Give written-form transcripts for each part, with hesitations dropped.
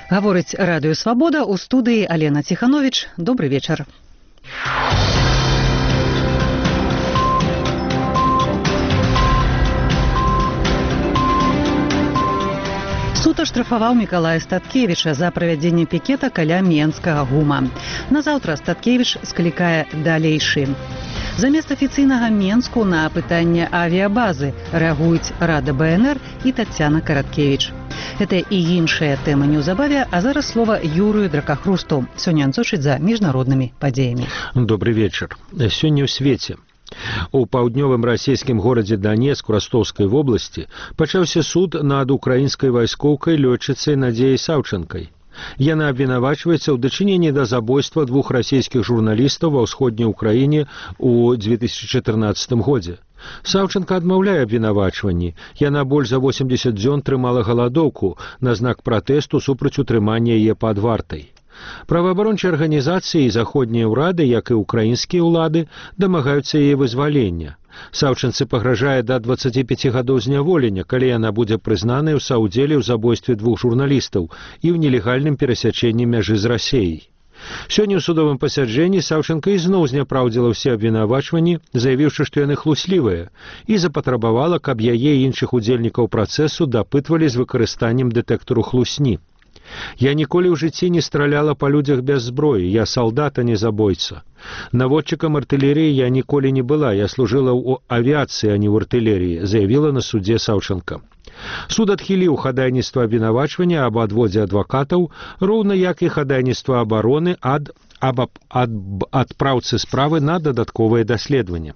Гаворыць радыё «Свабода», у студыі Алена Ціхановіч. Добры вечар. Суд аштрафаваў Мікалая Статкевіча за правядзенне пікета каля Менскага ГУМа. Назаўтра Статкевіч склікае далейшы. Замест афіцыйнага Менску на пытанне авіябазы рэагуюць Рада БНР і Тацяна Караткевіч. Гэта і іншыя тэмы неўзабаве, а зараз слова Юрыю Дракахрусту. Сёння ён сочыць за міжнароднымі падзеямі. Добрый вечар. Сёння ў свеце. У паўднёвым расійскім горадзе Донецк Ростовскай вобласці пачаўся суд над украінскай вайскоўкай лётчыцай Надзеяй Саўчанкай. Яна абвінавачваецца ў дачыненні да забойства двух расійскіх журналістаў ва ўсходняй Украіне ў 2014 годзе. Саўчанка адмаўляе абвінавачванні. Яна больш за 80 дзён трымала галадоўку на знак пратэсту супраць утрымання яе пад вартай. Праваабарончыя арганізацыі і заходнія ўрады, як і ўкраінскія ўлады, дамагаюцца яе вызвалення. Саўчанцы пагражае да 25 гадоў зняволення, калі яна будзе прызнаная ў саўдзеле ў забойстве двух журналістаў і ў нелегальным перасячэнні мяжы з Расіяй. Сёння ў судовым пасяджэнні Саўчанка ізноў зняпраўдзіла ўсе абвінавачванні, заявіўшы, што яны хлуслівыя, і запатрабавала, каб яе і іншых удзельнікаў працэсу дапытвалі з выкарыстаннем дэтэктару хлусні. Я ніколі ў жыцці не страляла па людзях без зброі, я салдат, а не забойца. Наводчыкам артылерыі я ніколі не была, я служыла ў авіяцыі, а не ў артылерыі, заявіла на судзе Саўчанка. Суд адхіліў хадайніцтва абвінавачвання аб адводзе адвакатаў, роўна як і хадайніцтва абароны аб адпраўцы справы на дадатковае даследаванне.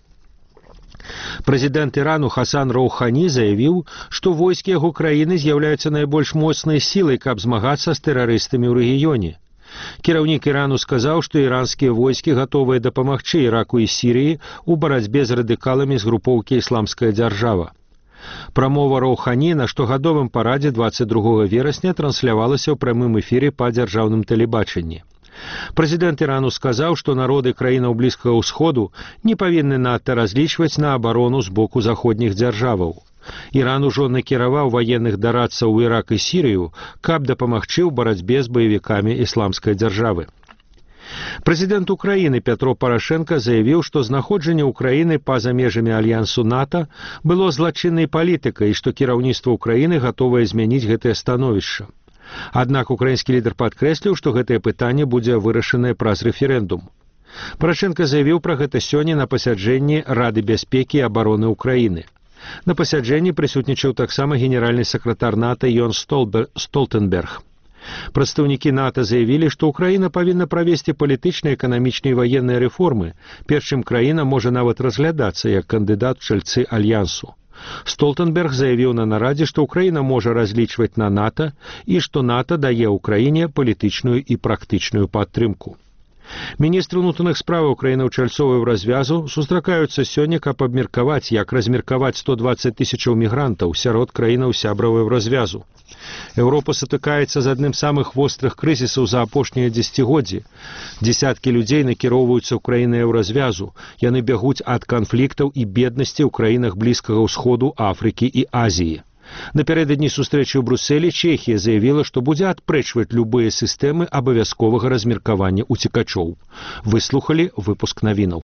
Прэзідэнт Ірану Хасан Роўхані заявіў, што войскі яго краіны з'яўляюцца найбольш моцнай сілай, каб змагацца з тэрарыстамі ў рэгіёне. Кіраўнік Ірану сказаў, што іранскія войскі гатовыя дапамагчы Іраку і Сірыі ў барацьбе з радыкаламі з групоўкі «Ісламская дзяржава». Прамова Роўхані на штогадовым парадзе 22 верасня транслявалася ў прамым эфіры па дзяржаўным тэлебачанні. Прэзідэнт Ірану сказаў, што народы краінаў Блізкага ўсходу не павінны надта разлічваць на абарону з боку заходніх дзяржаваў. Іран ужо накіраваў ваенных дарадцаў у Ірак і Сірыю, каб дапамагчы ў барацьбе з баевікамі ісламскай дзяржавы. Прэзідэнт Украіны Пятро Парашенка заявіў, што знаходжанне Украіны па-за межамі альянсу НАТО было злачыннай палітыкай і што кіраўніцтва Украіны гатовае змяніць гэтае становішча. Аднак украінскі лідар падкрэсліў, што гэтае пытанне будзе вырашанае праз рэферэндум. Парашенка заявіў пра гэта сёння на пасяджэнні Рады бяспекі і абароны Украіны. На пасяджэнні прысутнічаў таксама генеральны сакратар НАТО Йон Столтенберг. Прадстаўнікі НАТО заявілі, што Украіна павінна правесці палітычныя, эканамічныя і ваенныя рэформы, перш чым краіна можа нават разглядацца як кандыдат у чальцы альянсу. Столтенберг заявіў на нарадзе, што Украіна можа разлічваць на НАТО і што НАТО дае Украіне палітычную і практычную падтрымку. Міністры ўнутраных справаў краінаў-чальцоў развязу сустракаюцца сёння, каб абмеркаваць, як размеркаваць 120 тысячаў мігрантаў сярод краінаў-сябраў развязу. Еўропа сутыкаецца з адным з самых вострых крызісаў за апошнія дзесяцігоддзі. Дзесяткі людзей накіроўваюцца ў краіны развязу. Яны бягуць ад канфліктаў і беднасці ў краінах Блізкага ўсходу, Афрыкі і Азіі. Напярэдадні сустрэчы ў Брусэлі Чэхія заявіла, што будзе адпрэчваць любыя сістэмы абавязковага размеркавання ўцекачоў. Выслухалі выпуск навінаў.